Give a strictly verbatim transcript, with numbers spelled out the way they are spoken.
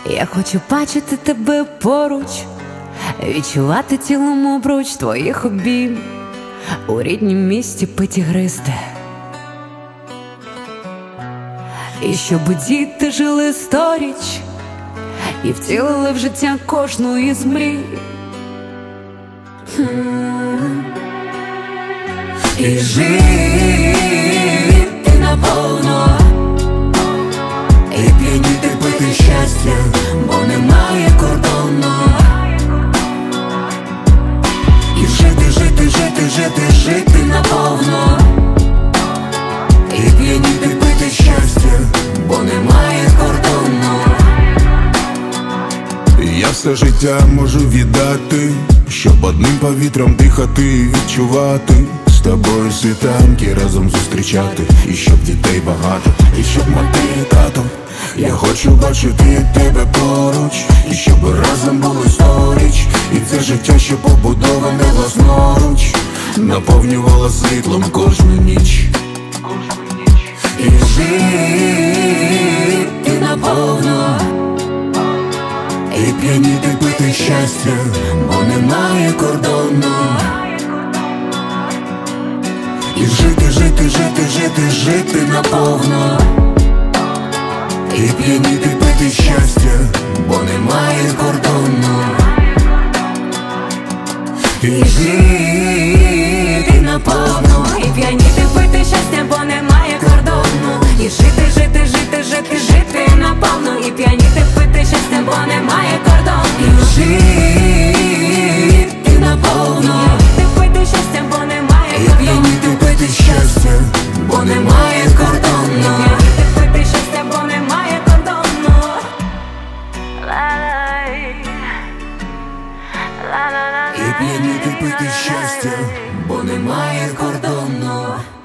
Я хочу бачити тебе поруч, відчувати тілом обруч твоїх обійм, у ріднім місті питі гристи. І щоб діти жили сторіч і втілили в життя кожну із мрій. І жити наповно, і п'яніти пити щастя, бо немає кордону. І жити, жити, жити, жити, жити наповно, і п'яніти пити щастя, бо немає кордону. Я все життя можу віддати, щоб одним повітрям дихати і відчувати, з тобою світанки разом зустрічати. І щоб дітей багато, і щоб мати і тато. Я хочу бачити тебе поруч, і щоб разом були сторіч. І це життя, що побудоване власноруч, наповнювало світлом кожну ніч. І жити наповно, і п'яніти пити щастя, бо немає кордону. і жити, жити, жити, жити, жити наповно, і п'яніти пити щастя, бо немає кордону. і Жити наповно, і п'яніти пити щастя, бо немає кордону. І жити, жити, жити, жити, жити наповно, і п'яніти пити щастя, бо немає кордону. І жити наповно, і пити щастя, бо немає і кордону. п'яніти пити щастя, Бо немає кордону. І п'яніти пити щастя, бо немає кордону. Ла-лай, ла-ла-ла. і п'яніти пити щастя, Бо немає кордону.